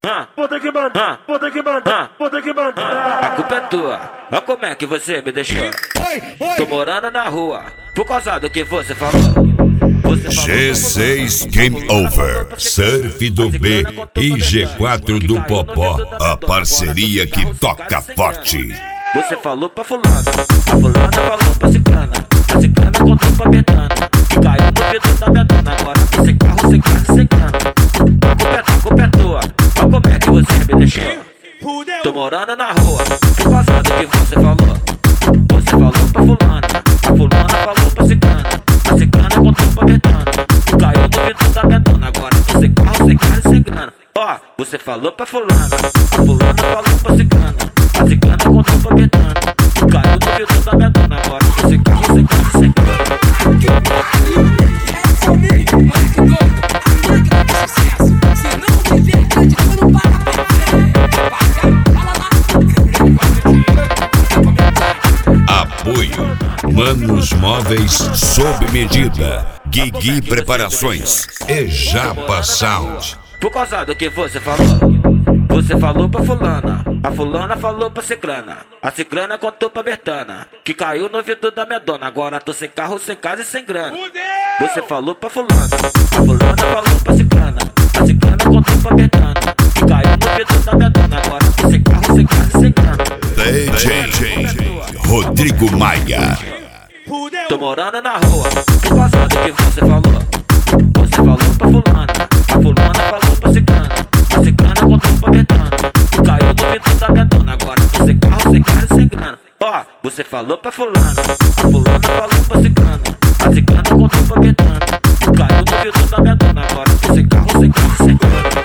Puta que mandar, puta que mandar, puta que mandar. A culpa é tua, olha como é que você me deixou. Tô morando na rua, por causa do que você falou. G6 Game Over, Surf do B e G4 do Popó, a parceria que toca forte. Você falou pra fulana, a fulana falou pra ciclana, a ciclana contou pra betana, que caiu no vidro da betana. Agora esse carro sem carro sem grana. A culpa é tua, olha como é que você me deixou. Tô morando na rua, por causa do que você falou. Você falou pra fulana, a fulana falou pra ciclana, a ciclana contou pra betana, que caiu no vidro da betana. Agora esse carro sem carro sem grana. Ó, você falou pra fulana, a fulana falou pra ciclana, a ciclana contou pra betana, que caiu no vidro da betana. Agora esse carro sem carro sem grana. Apoio Manos Móveis sob medida, Guigui Preparações e Japa Sound. Por causa do que você falou. Você falou pra fulana, a fulana falou pra ciclana, a ciclana contou pra betana, que caiu no vidro da minha dona. Agora tô sem carro, sem casa e sem grana. Você falou pra fulana, a fulana falou pra ciclana, a ciclana contou pra betana, que caiu no vidro da minha dona. Agora tô sem carro, sem casa e sem grana. DJ Rodrigo Maia. Tô morando na rua, por causa do que você falou. Você falou pra fulana, a fulana falou pra ciclana, a ciclana contou pra betana, que caiu no vidro da minha dona. Agora tô sem carro, sem casa e sem grana. Ó, você falou pra fulana, a fulana falou pra ciclana, a ciclana contou pra betana, que caiu no vidro da minha dona. Agora tô sem carro, sem casa e sem grana.